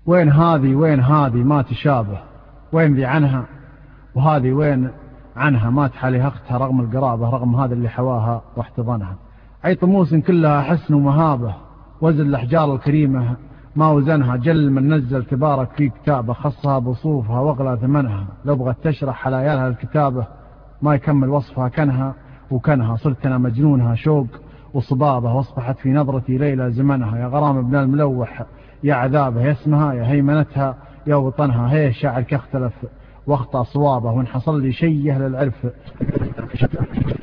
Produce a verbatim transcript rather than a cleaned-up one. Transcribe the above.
وين هذه وين هذه ما تشابه، وين ذي عنها وهذه وين عنها، ما تحاليها أختها رغم القرابة، رغم هذا اللي حواها واحتضنها. أي طموس كلها حسن ومهابة، وزن الأحجار الكريمة ما وزنها، جل من نزل تبارك في كتابه، خصها بصوفها واغلى ثمنها، لو بغت تشرح حلايالها الكتابة ما يكمل وصفها كنها وكنها. صرت أنا مجنونها شوق وصبابة، واصبحت في نظرتي ليلى زمنها، يا غرام ابن الملوح يا عذابه، يا اسمها يا هيمنتها يا وطنها. هي الشاعر كاختلف واخطأ صوابه، وان حصل لي شيء أهل العرف